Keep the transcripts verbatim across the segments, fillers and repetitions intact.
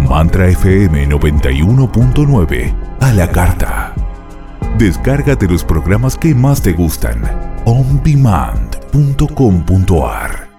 Mantra F M noventa y uno punto nueve a la carta. Descárgate los programas que más te gustan. on demand punto com punto a r.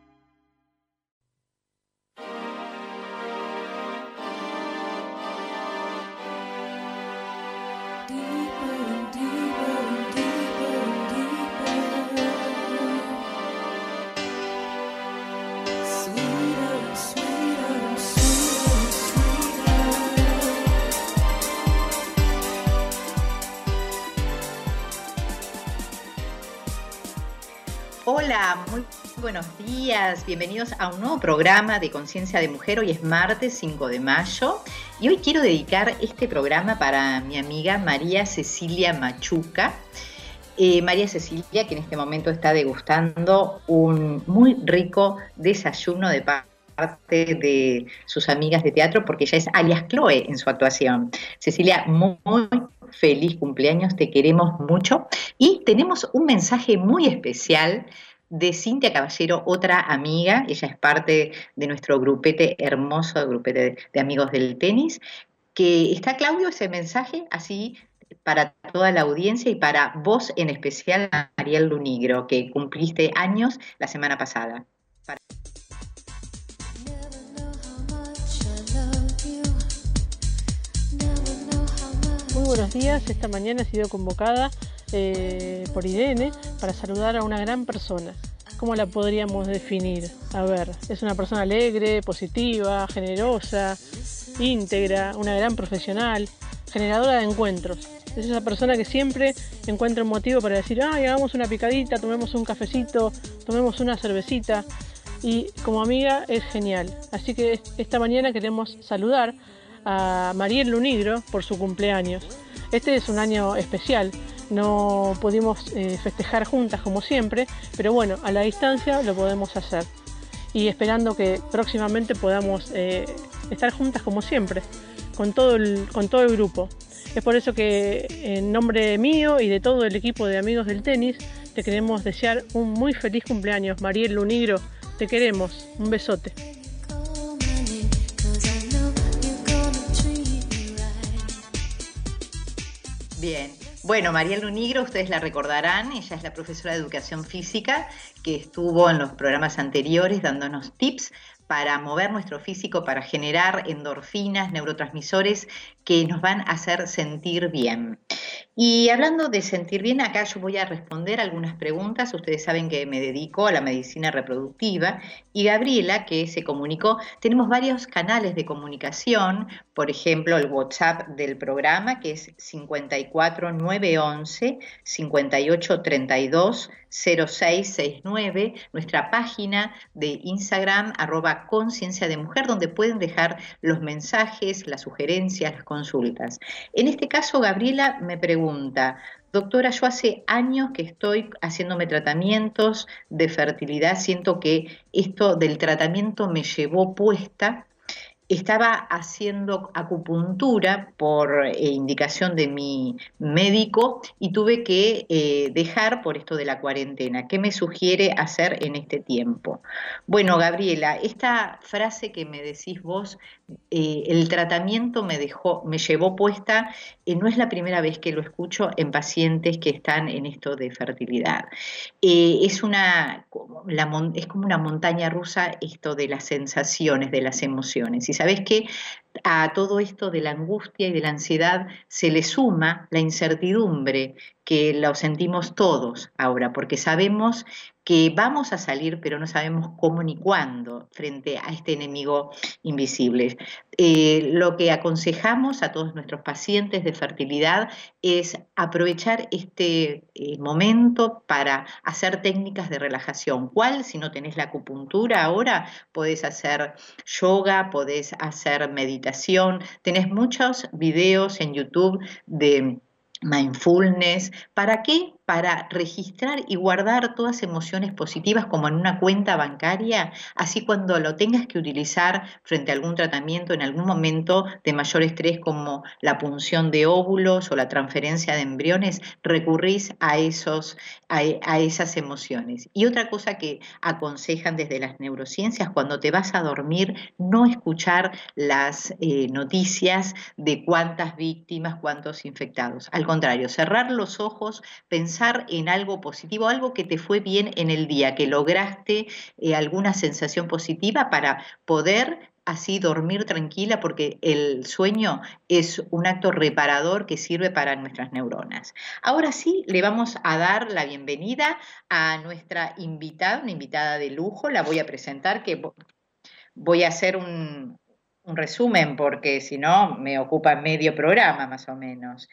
Hola, muy buenos días, bienvenidos a un nuevo programa de Conciencia de Mujer. Hoy es martes cinco de mayo y hoy quiero dedicar este programa para mi amiga María Cecilia Machuca. Eh, María Cecilia, que en este momento está degustando un muy rico desayuno de parte de sus amigas de teatro, porque ella es alias Chloe en su actuación. Cecilia, muy, muy feliz cumpleaños, te queremos mucho. Y tenemos un mensaje muy especial de Cintia Caballero, otra amiga. Ella es parte de nuestro grupete hermoso, grupete de, de amigos del tenis, que está, Claudio, ese mensaje así para toda la audiencia y para vos en especial, Mariel Lunigro, que cumpliste años la semana pasada. Para... Muy buenos días, esta mañana he sido convocada eh, por Irene para saludar a una gran persona. ¿Cómo la podríamos definir? A ver, es una persona alegre, positiva, generosa, íntegra, una gran profesional, generadora de encuentros. Es esa persona que siempre encuentra un motivo para decir, ay, hagamos una picadita, tomemos un cafecito, tomemos una cervecita. Y como amiga es genial. Así que esta mañana queremos saludar a Mariel Lunigro por su cumpleaños. Este es un año especial, no pudimos eh, festejar juntas como siempre, pero bueno, a la distancia lo podemos hacer y esperando que próximamente podamos eh, estar juntas como siempre, con todo, el, con todo el grupo. Es por eso que en nombre mío y de todo el equipo de amigos del tenis te queremos desear un muy feliz cumpleaños, Mariel Lunigro, te queremos, un besote. Bien, bueno, Mariel Lunigro, ustedes la recordarán, ella es la profesora de Educación Física que estuvo en los programas anteriores dándonos tips para mover nuestro físico, para generar endorfinas, neurotransmisores que nos van a hacer sentir bien. Y hablando de sentir bien, acá yo voy a responder algunas preguntas. Ustedes saben que me dedico a la medicina reproducctiva y Gabriela, que se comunicó, tenemos varios canales de comunicación, por ejemplo, el WhatsApp del programa, que es cincuenta y cuatro nueve once cincuenta y ocho treinta y dos cero seis sesenta y nueve, nuestra página de Instagram, arroba conciencia de mujer, donde pueden dejar los mensajes, las sugerencias, las consultas. En este caso, Gabriela me pregunta, doctora, yo hace años que estoy haciéndome tratamientos de fertilidad, siento que esto del tratamiento me llevó puesta. Estaba haciendo acupuntura por eh, indicación de mi médico y tuve que eh, dejar por esto de la cuarentena. ¿Qué me sugiere hacer en este tiempo? Bueno, Gabriela, esta frase que me decís vos, eh, el tratamiento me dejó, me llevó puesta, eh, no es la primera vez que lo escucho en pacientes que están en esto de fertilidad. Eh, es una, la, es como una montaña rusa esto de las sensaciones, de las emociones. Y sabés que a todo esto de la angustia y de la ansiedad se le suma la incertidumbre, que lo sentimos todos ahora, porque sabemos que vamos a salir, pero no sabemos cómo ni cuándo frente a este enemigo invisible. Eh, lo que aconsejamos a todos nuestros pacientes de fertilidad es aprovechar este eh, momento para hacer técnicas de relajación. ¿Cuál? Si no tenés la acupuntura ahora, podés hacer yoga, podés hacer meditación, tenés muchos videos en YouTube de mindfulness. ¿Para qué? para registrar y guardar todas emociones positivas como en una cuenta bancaria, así cuando lo tengas que utilizar frente a algún tratamiento en algún momento de mayor estrés como la punción de óvulos o la transferencia de embriones, recurrís a, esos, a, a esas emociones. Y otra cosa que aconsejan desde las neurociencias, cuando te vas a dormir, no escuchar las eh, noticias de cuántas víctimas, cuántos infectados. Al contrario, cerrar los ojos, pensar en algo positivo, algo que te fue bien en el día, que lograste eh, alguna sensación positiva para poder así dormir tranquila, porque el sueño es un acto reparador que sirve para nuestras neuronas. Ahora sí, le vamos a dar la bienvenida a nuestra invitada, una invitada de lujo. La voy a presentar, que voy a hacer un, un resumen porque si no me ocupa medio programa más o menos.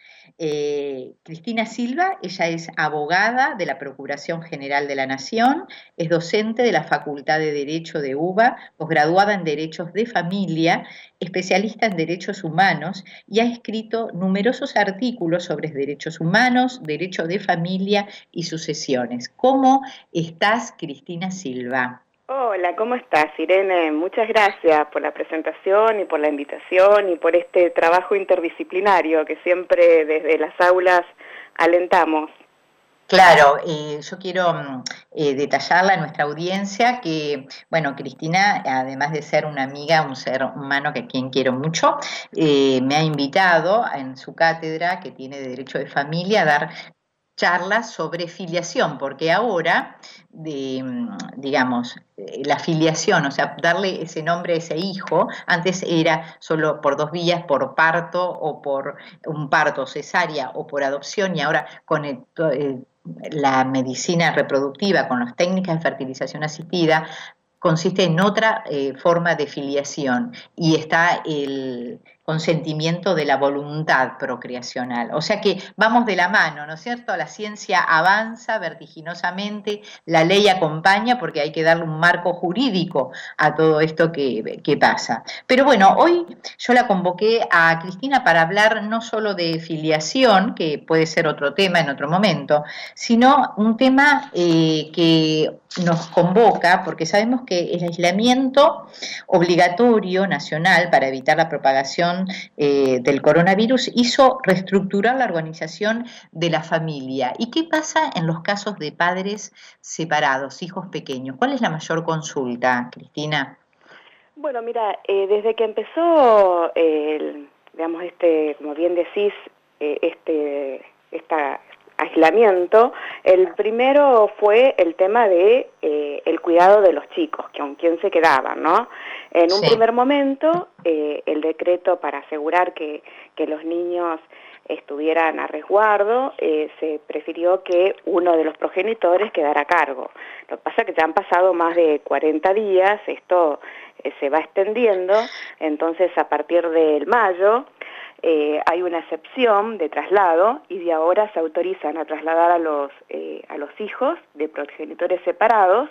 Eh, Cristina Silva, ella es abogada de la Procuración General de la Nación, es docente de la Facultad de Derecho de U B A, posgraduada en Derechos de Familia, especialista en Derechos Humanos y ha escrito numerosos artículos sobre derechos humanos, derecho de familia y sucesiones. ¿Cómo estás, Cristina Silva? Hola, ¿cómo estás, Irene? Muchas gracias por la presentación y por la invitación y por este trabajo interdisciplinario que siempre desde las aulas alentamos. Claro, eh, yo quiero eh, detallarle a nuestra audiencia que, bueno, Cristina, además de ser una amiga, un ser humano que a quien quiero mucho, eh, me ha invitado en su cátedra, que tiene de Derecho de Familia, a dar charlas sobre filiación, porque ahora, de, digamos, la filiación, o sea, darle ese nombre a ese hijo, antes era solo por dos vías, por parto o por un parto cesárea o por adopción, y ahora con el, eh, la medicina reproductiva, con las técnicas de fertilización asistida, consiste en otra eh, forma de filiación y está el consentimiento de la voluntad procreacional. O sea que vamos de la mano, ¿no es cierto? La ciencia avanza vertiginosamente, la ley acompaña porque hay que darle un marco jurídico a todo esto que, que pasa. Pero bueno, hoy yo la convoqué a Cristina para hablar no solo de filiación, que puede ser otro tema en otro momento, sino un tema eh, que nos convoca, porque sabemos que el aislamiento obligatorio nacional para evitar la propagación eh, del coronavirus hizo reestructurar la organización de la familia. ¿Y qué pasa en los casos de padres separados, hijos pequeños? ¿Cuál es la mayor consulta, Cristina? Bueno, mira, eh, desde que empezó, eh, el, digamos, este, como bien decís, eh, este, esta aislamiento, el primero fue el tema de eh, el cuidado de los chicos, que con quién se quedaban, ¿no? En un sí. primer momento, eh, el decreto para asegurar que, que los niños estuvieran a resguardo, eh, se prefirió que uno de los progenitores quedara a cargo. Lo que pasa es que ya han pasado más de cuarenta días, esto eh, se va extendiendo, entonces a partir del mayo, Eh, hay una excepción de traslado y de ahora se autorizan a trasladar a los, eh, a los hijos de progenitores separados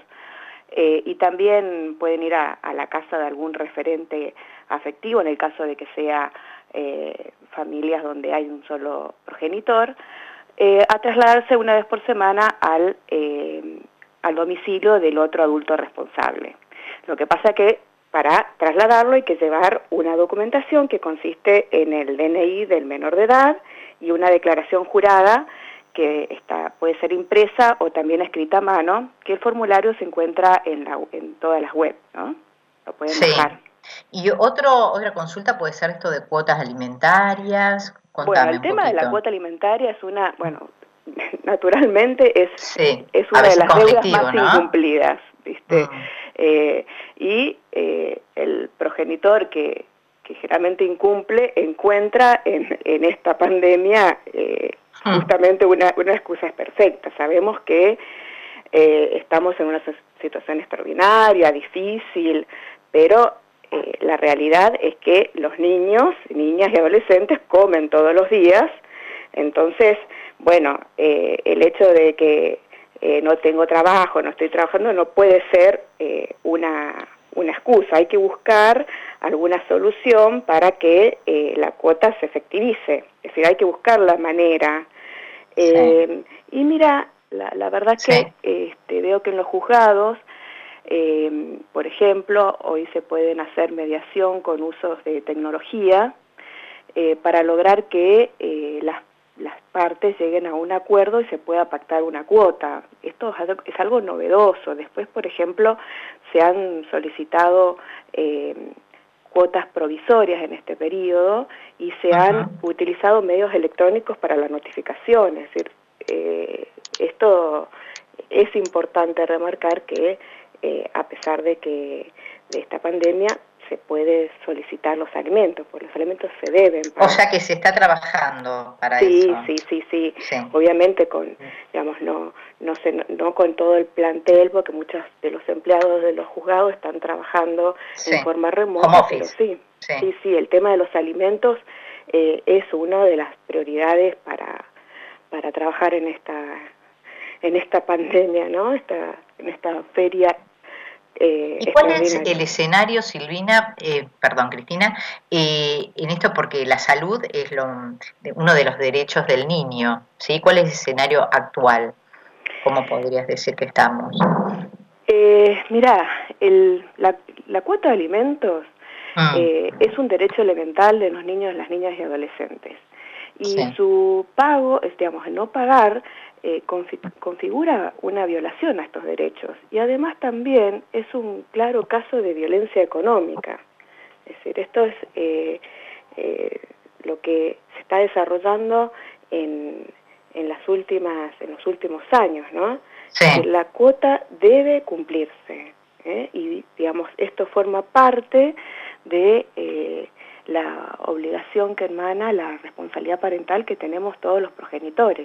eh, y también pueden ir a, a la casa de algún referente afectivo en el caso de que sea eh, familias donde hay un solo progenitor, eh, a trasladarse una vez por semana al, eh, al domicilio del otro adulto responsable. Lo que pasa que para trasladarlo hay que llevar una documentación que consiste en el D N I del menor de edad y una declaración jurada que está, puede ser impresa o también escrita a mano, que el formulario se encuentra en, la, en todas las webs, ¿no? Lo pueden sí. bajar. Y otro, otra consulta puede ser esto de cuotas alimentarias. Contame bueno, el tema poquito. de la cuota alimentaria es una, bueno, naturalmente es, sí. es una de las deudas más ¿no? incumplidas, ¿viste? Mm. Eh, y eh, el progenitor que, que generalmente incumple encuentra en, en esta pandemia eh, mm. justamente una, una excusa perfecta. Sabemos que eh, estamos en una situación extraordinaria, difícil, pero eh, la realidad es que los niños, niñas y adolescentes comen todos los días. Entonces, bueno, eh, el hecho de que Eh, no tengo trabajo, no estoy trabajando, no puede ser eh, una, una excusa. Hay que buscar alguna solución para que eh, la cuota se efectivice. Es decir, hay que buscar la manera Eh, sí. Y mira, la, la verdad sí. que este, veo que en los juzgados, eh, por ejemplo, hoy se pueden hacer mediación con usos de tecnología eh, para lograr que eh, las, las partes lleguen a un acuerdo y se pueda pactar una cuota. Esto es algo, es algo novedoso. Después, por ejemplo, se han solicitado eh, cuotas provisorias en este periodo y se uh-huh. han utilizado medios electrónicos para la notificación. Es decir, eh, esto es importante remarcar que eh, a pesar de que de esta pandemia se puede solicitar los alimentos, porque los alimentos se deben pagar. O sea que se está trabajando para sí, eso. Sí, sí, sí, sí. Obviamente con, digamos, no, no, sé, no, no con todo el plantel, porque muchos de los empleados de los juzgados están trabajando sí. en forma remota, Home pero office. sí, sí, sí, sí, el tema de los alimentos eh, es una de las prioridades para, para trabajar en esta, en esta pandemia, ¿no? Esta, en esta feria. Eh, ¿Y cuál es el escenario, Silvina, eh, perdón, Cristina, eh, en esto porque la salud es lo, uno de los derechos del niño, ¿sí? ¿Cuál es el escenario actual? ¿Cómo podrías decir que estamos? Eh, mirá, el, la, la cuota de alimentos mm. eh, es un derecho elemental de los niños, las niñas y adolescentes. Y sí. su pago, es, digamos, el no pagar, eh, configura una violación a estos derechos. Y además también es un claro caso de violencia económica. Es decir, esto es eh, eh, lo que se está desarrollando en, en, las últimas, en los últimos años, ¿no? Sí. La cuota debe cumplirse, ¿eh? Y, digamos, esto forma parte de eh, la obligación que emana la responsabilidad parental que tenemos todos los progenitores.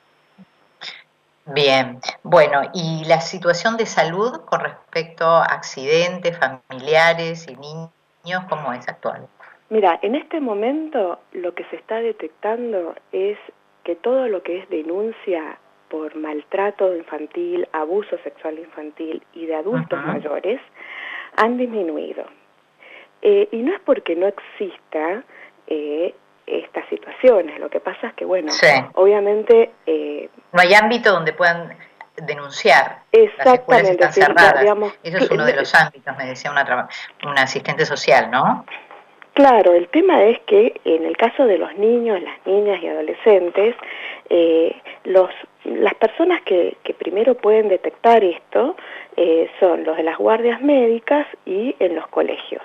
Bien, bueno, ¿y la situación de salud con respecto a accidentes familiares y niños, cómo es actual? Mira, en este momento lo que se está detectando es que todo lo que es denuncia por maltrato infantil, abuso sexual infantil y de adultos uh-huh. mayores han disminuido. Eh, y no es porque no exista eh, estas situaciones, lo que pasa es que, bueno, sí. obviamente... Eh, no hay ámbito donde puedan denunciar. Exactamente. Las escuelas están sí, cerradas. Digamos, Eso es uno de los ámbitos, me decía una, una asistente social, ¿no? Claro, el tema es que en el caso de los niños, las niñas y adolescentes, eh, los, las personas que, que primero pueden detectar esto eh, son los de las guardias médicas y en los colegios.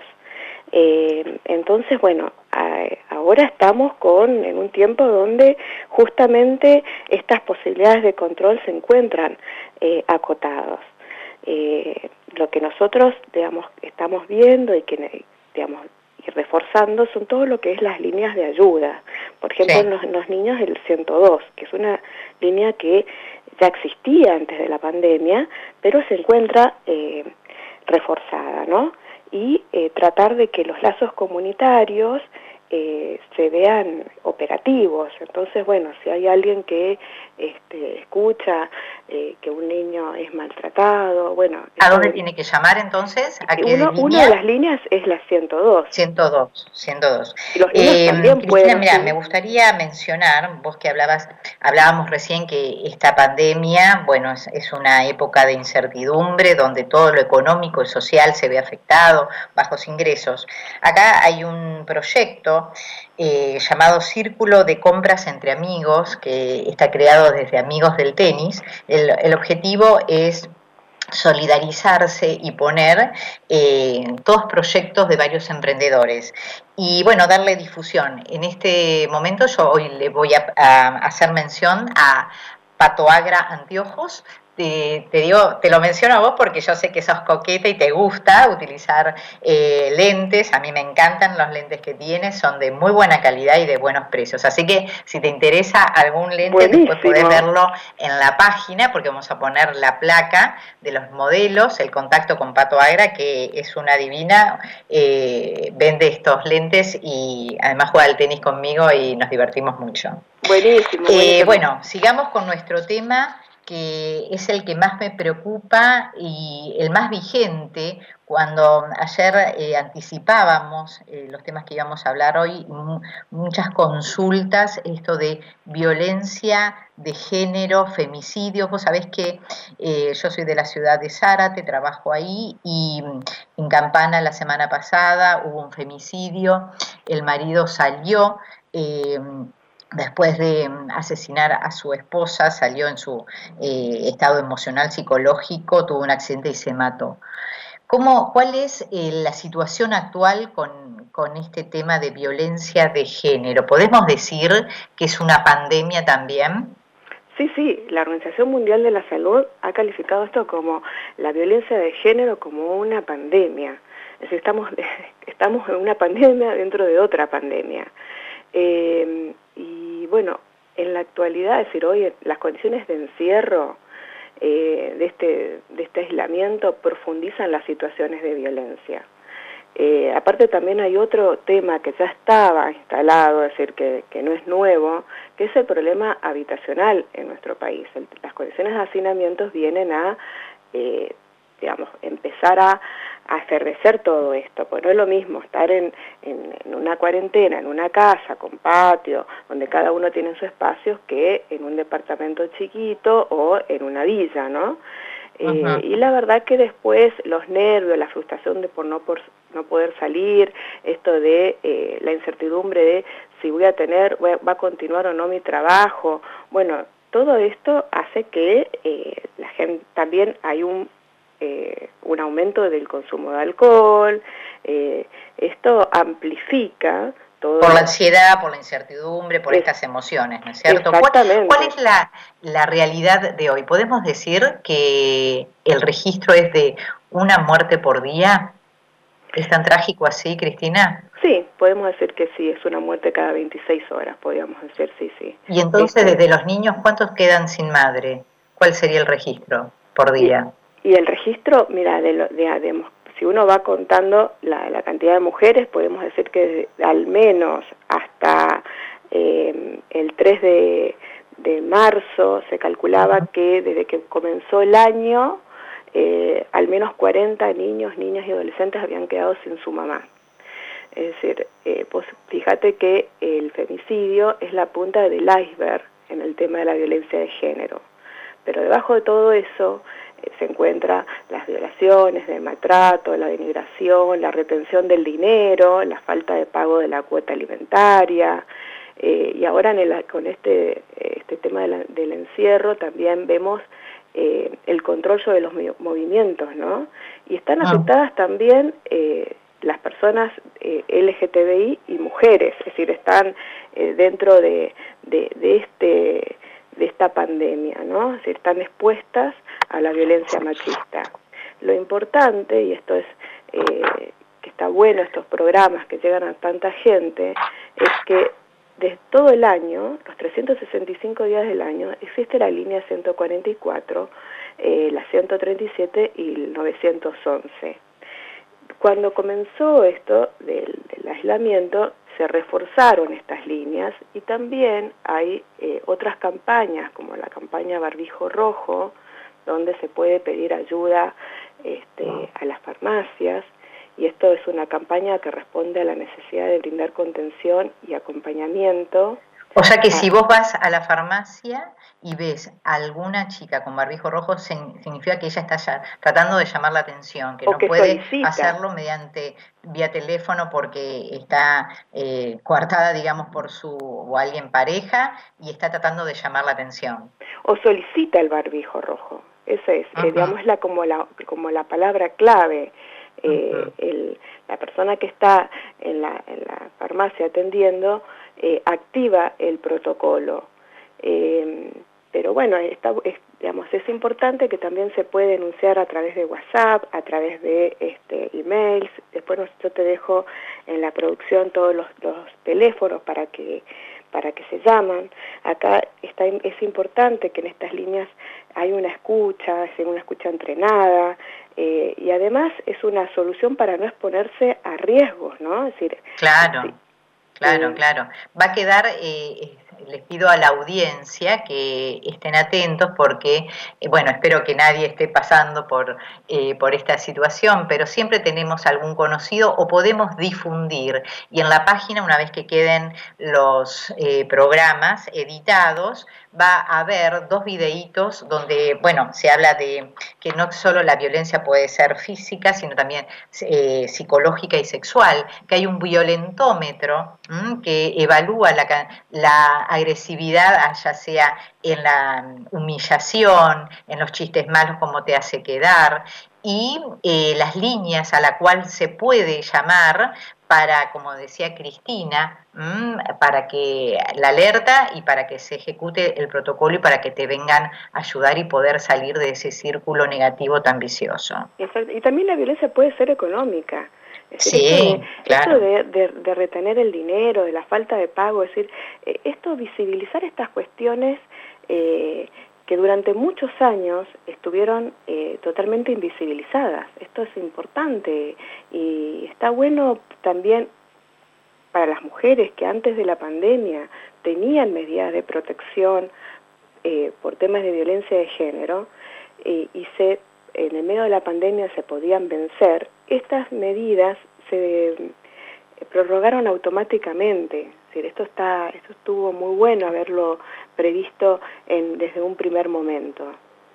Eh, entonces, bueno, a, ahora estamos con en un tiempo donde justamente estas posibilidades de control se encuentran eh, acotados. Eh, lo que nosotros, digamos, estamos viendo y que, digamos, y reforzando son todo lo que es las líneas de ayuda. Por ejemplo, sí. en, los, en los niños el ciento dos, que es una línea que ya existía antes de la pandemia, pero se encuentra eh, reforzada, ¿no? Y eh, tratar de que los lazos comunitarios eh, se vean operativos. Entonces, bueno, si hay alguien que este, escucha eh, que un niño es maltratado, bueno... ¿A dónde tiene que llamar entonces? ¿A qué uno, una de las líneas es la ciento dos. ciento dos, ciento dos. Y los niños eh, también Cristina, pueden... mira, me gustaría mencionar, vos que hablabas, hablábamos recién que esta pandemia, bueno, es, es una época de incertidumbre donde todo lo económico y social se ve afectado, bajos ingresos. Acá hay un proyecto eh, llamado Círculo de Compras entre Amigos, que está creado desde Amigos del Tenis. El, el objetivo es solidarizarse y poner eh, todos proyectos de varios emprendedores y bueno, darle difusión. En este momento yo hoy le voy a, a hacer mención a Pato Agra Anteojos. Te, te digo, te lo menciono a vos porque yo sé que sos coqueta y te gusta utilizar eh, lentes. A mí me encantan los lentes que tienes, son de muy buena calidad y de buenos precios. Así que si te interesa algún lente, buenísimo, después podés verlo en la página porque vamos a poner la placa de los modelos, el contacto con Pato Agra, que es una divina, eh, vende estos lentes y además juega al tenis conmigo y nos divertimos mucho. Buenísimo, buenísimo. Eh, bueno, sigamos con nuestro tema, que es el que más me preocupa y el más vigente. Cuando ayer eh, anticipábamos eh, los temas que íbamos a hablar hoy, muchas consultas, esto de violencia de género, femicidios. Vos sabés que eh, yo soy de la ciudad de Zárate, trabajo ahí, y en Campana la semana pasada hubo un femicidio, el marido salió, eh, después de asesinar a su esposa, salió en su eh, estado emocional, psicológico, tuvo un accidente y se mató. ¿Cómo, ¿Cuál es eh, la situación actual con, con este tema de violencia de género? ¿Podemos decir que es una pandemia también? Sí, sí, la Organización Mundial de la Salud ha calificado esto como la violencia de género como una pandemia. Es decir, estamos, estamos en una pandemia dentro de otra pandemia. Eh, y bueno, en la actualidad, es decir, hoy las condiciones de encierro, Eh, de, este, de este aislamiento, profundizan las situaciones de violencia. Eh, aparte también hay otro tema que ya estaba instalado, es decir, que, que no es nuevo, que es el problema habitacional en nuestro país. El, las condiciones de hacinamientos vienen a, eh, digamos, empezar a, a aferrecer todo esto, pues no es lo mismo estar en, en, en una cuarentena, en una casa con patio, donde cada uno tiene sus espacios, que en un departamento chiquito o en una villa, ¿no? Eh, y la verdad que después los nervios, la frustración de por no, por no poder salir, esto de eh, la incertidumbre de si voy a tener, voy a, va a continuar o no mi trabajo, bueno, todo esto hace que eh, la gente, también hay un Eh, un aumento del consumo de alcohol, eh, esto amplifica todo. Por la ansiedad, por la incertidumbre, por es, estas emociones, ¿no es cierto? Exactamente. ¿Cuál, cuál es la, la realidad de hoy? ¿Podemos decir que el registro es de una muerte por día? ¿Es tan trágico así, Cristina? Sí, podemos decir que sí, es una muerte cada veintiséis horas, podríamos decir, sí, sí. Y entonces, este, desde los niños, ¿cuántos quedan sin madre? ¿Cuál sería el registro por día? Y, y el registro, mira, de, lo, de, de, si uno va contando la, la cantidad de mujeres, podemos decir que al menos hasta eh, el tres de marzo se calculaba que desde que comenzó el año, eh, al menos cuarenta niños, niñas y adolescentes habían quedado sin su mamá. Es decir, eh, pues fíjate que el femicidio es la punta del iceberg en el tema de la violencia de género. Pero debajo de todo eso eh, se encuentran las violaciones, el maltrato, la denigración, la retención del dinero, la falta de pago de la cuota alimentaria. Eh, y ahora en el, con este, este tema de la, del encierro también vemos eh, el control sobre los movimientos, ¿no? Y están afectadas también eh, las personas eh, L G T B I y mujeres, es decir, están eh, dentro de, de, de, este, de esta pandemia, ¿no? Es decir, están expuestas a la violencia machista. Lo importante, y esto es eh, que está bueno, estos programas que llegan a tanta gente, es que de todo el año, los trescientos sesenta y cinco días del año, existe la línea ciento cuarenta y cuatro, eh, la ciento treinta y siete y el novecientos once. Cuando comenzó esto del, del aislamiento, se reforzaron estas líneas y también hay eh, otras campañas, como la campaña Barbijo Rojo, donde se puede pedir ayuda este, a las farmacias, y esto es una campaña que responde a la necesidad de brindar contención y acompañamiento. O sea que si vos vas a la farmacia y ves a alguna chica con barbijo rojo, significa que ella está ya tratando de llamar la atención, que no que puede solicita. hacerlo mediante vía teléfono porque está eh, coartada, digamos, por su o alguien pareja y está tratando de llamar la atención. O solicita el barbijo rojo. Esa es, uh-huh. eh, digamos, la, como, la, como la palabra clave. Eh, uh-huh. el, la persona que está en la, en la farmacia atendiendo eh, activa el protocolo. Eh, pero bueno, está, es, digamos, es importante que también se puede denunciar a través de WhatsApp, a través de este, emails. Después yo te dejo en la producción todos los, los teléfonos para que para que se llaman. Acá está, es importante que en estas líneas hay una escucha, es una escucha entrenada, eh, y además es una solución para no exponerse a riesgos, ¿no? Es decir, claro, sí, claro, eh, claro. Va a quedar eh, les pido a la audiencia que estén atentos porque, eh, bueno, espero que nadie esté pasando por, eh, por esta situación, pero siempre tenemos algún conocido o podemos difundir. Y en la página, una vez que queden los eh, programas editados, va a haber dos videitos donde, bueno, se habla de que no solo la violencia puede ser física, sino también eh, psicológica y sexual, que hay un violentómetro ¿m? que evalúa la, la agresividad, ya sea en la humillación, en los chistes malos, cómo te hace quedar, y eh, las líneas a la cual se puede llamar para, como decía Cristina, mmm, para que la alerta y para que se ejecute el protocolo y para que te vengan a ayudar y poder salir de ese círculo negativo tan vicioso. Exacto. Y también la violencia puede ser económica. Es decir, sí, esto, de, claro. esto de, de, de retener el dinero, de la falta de pago, es decir, eh, esto visibilizar estas cuestiones eh, que durante muchos años estuvieron eh, totalmente invisibilizadas. Esto es importante y está bueno también para las mujeres que antes de la pandemia tenían medidas de protección eh, por temas de violencia de género eh, y se, en el medio de la pandemia se podían vencer. Estas medidas se prorrogaron automáticamente. Es decir, esto está, esto estuvo muy bueno haberlo previsto en, desde un primer momento.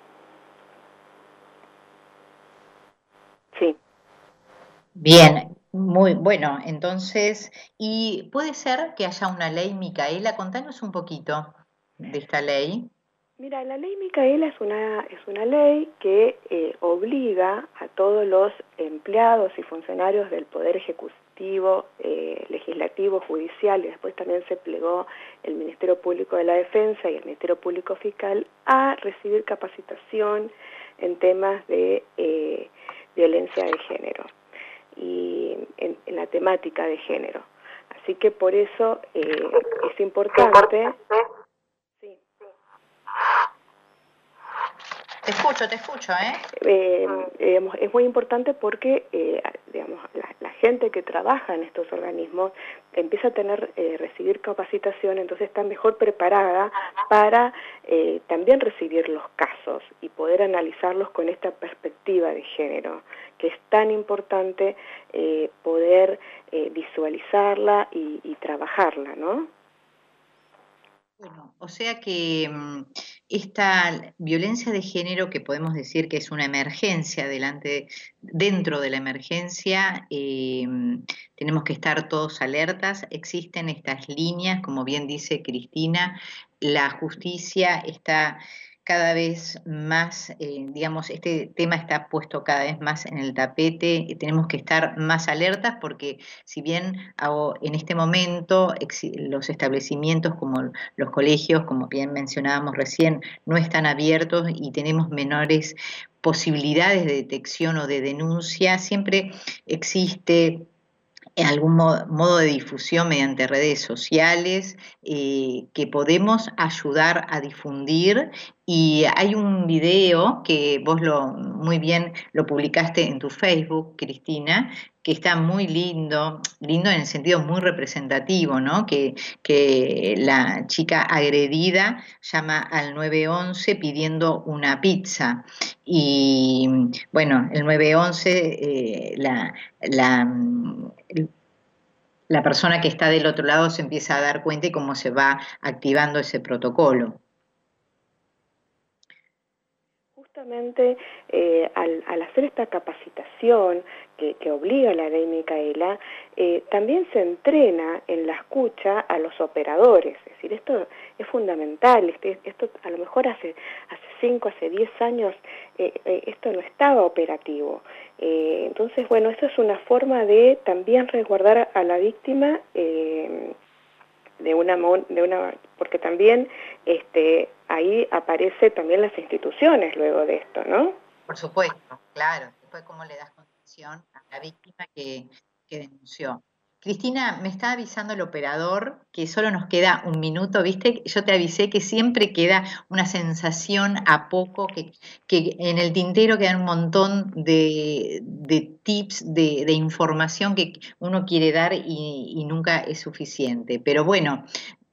Sí. Bien, muy bueno. Entonces, y puede ser que haya una ley, Micaela, contanos un poquito de esta ley. Mira, la ley Micaela es una, es una ley que eh, obliga a todos los empleados y funcionarios del Poder Ejecutivo, eh, Legislativo, Judicial, y después también se plegó el Ministerio Público de la Defensa y el Ministerio Público Fiscal a recibir capacitación en temas de eh, violencia de género y en, en la temática de género. Así que por eso eh, es importante... Te escucho, te escucho, ¿eh? eh digamos, es muy importante porque eh, digamos, la, la gente que trabaja en estos organismos empieza a tener, eh, recibir capacitación, entonces está mejor preparada para eh, también recibir los casos y poder analizarlos con esta perspectiva de género, que es tan importante eh, poder eh, visualizarla y, y trabajarla, ¿no? Bueno, o sea que um, esta violencia de género, que podemos decir que es una emergencia delante, dentro de la emergencia, eh, tenemos que estar todos alertas. Existen estas líneas, como bien dice Cristina, la justicia está cada vez más, eh, digamos, este tema está puesto cada vez más en el tapete, y tenemos que estar más alertas porque si bien hago, en este momento los establecimientos como los colegios, como bien mencionábamos recién, no están abiertos y tenemos menores posibilidades de detección o de denuncia, siempre existe algún modo, modo de difusión mediante redes sociales eh, que podemos ayudar a difundir. Y hay un video que vos lo muy bien lo publicaste en tu Facebook, Cristina, que está muy lindo, lindo en el sentido muy representativo, ¿no? Que, que la chica agredida llama al nueve once pidiendo una pizza. Y bueno, el nueve once, eh, la, la, la persona que está del otro lado se empieza a dar cuenta y cómo se va activando ese protocolo. Justamente eh, al, al hacer esta capacitación que, que obliga la ley Micaela, eh, también se entrena en la escucha a los operadores. Es decir, esto es fundamental. Este, esto a lo mejor hace hace cinco, hace diez años eh, eh, esto no estaba operativo. Eh, entonces, bueno, esto es una forma de también resguardar a la víctima eh, de una de una porque también este ahí aparece también las instituciones luego de esto, ¿no? Por supuesto, claro. Después cómo le das condición a la víctima que, que denunció. Cristina, me está avisando el operador que solo nos queda un minuto, ¿viste? Yo te avisé que siempre queda una sensación a poco, que, que en el tintero quedan un montón de, de tips, de, de información que uno quiere dar y, y nunca es suficiente. Pero bueno,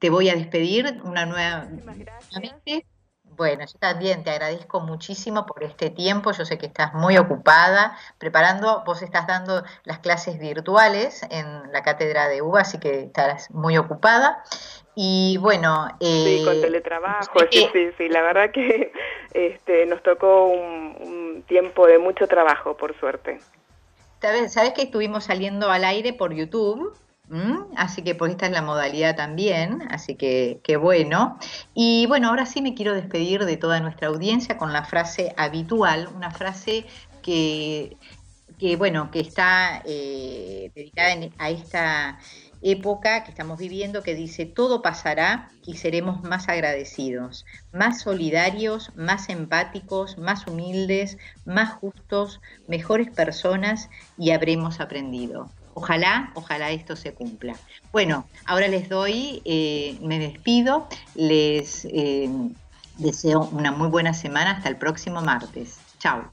te voy a despedir una nueva nuevamente. Bueno, yo también te agradezco muchísimo por este tiempo. Yo sé que estás muy ocupada preparando, vos estás dando las clases virtuales en la cátedra de U B A, así que estarás muy ocupada. Y bueno... Eh, sí, con teletrabajo, sí, sí, sí. La verdad que este, nos tocó un, un tiempo de mucho trabajo, por suerte. ¿Sabes, sabes que estuvimos saliendo al aire por YouTube? ¿Mm? Así que pues esta es la modalidad también, así que, que bueno. Y bueno, ahora sí me quiero despedir de toda nuestra audiencia con la frase habitual, una frase que, que bueno, que está eh, dedicada en, a esta época que estamos viviendo, que dice: todo pasará y seremos más agradecidos, más solidarios, más empáticos, más humildes, más justos, mejores personas, y habremos aprendido. Ojalá, ojalá esto se cumpla. Bueno, ahora les doy, eh, me despido, les eh, deseo una muy buena semana, hasta el próximo martes. Chao.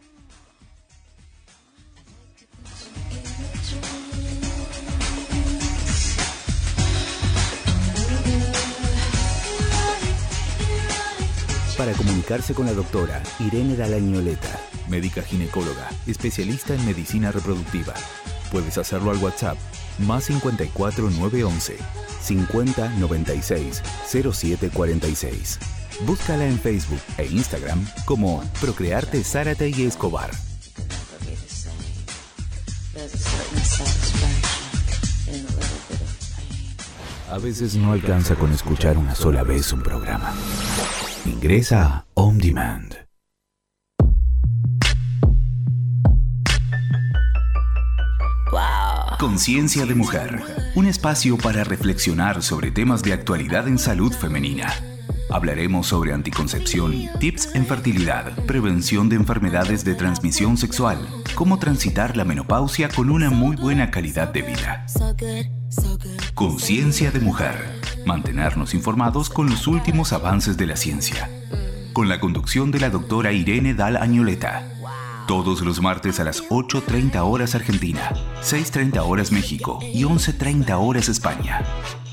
Para comunicarse con la doctora Irene Dal Agnoleta, médica ginecóloga, especialista en medicina reproductiva, puedes hacerlo al WhatsApp más cincuenta y cuatro nueve once cincuenta noventa y seis cero siete cuarenta y seis. Búscala en Facebook e Instagram como Procrearte Zárate y Escobar. A veces no alcanza con escuchar una sola vez un programa. Ingresa a On Demand. Conciencia de Mujer, un espacio para reflexionar sobre temas de actualidad en salud femenina. Hablaremos sobre anticoncepción, tips en fertilidad, prevención de enfermedades de transmisión sexual, cómo transitar la menopausia con una muy buena calidad de vida. Conciencia de Mujer, mantenernos informados con los últimos avances de la ciencia. Con la conducción de la doctora Irene Dal Agnoleta. Todos los martes a las ocho treinta horas Argentina, seis treinta horas México y once treinta horas España.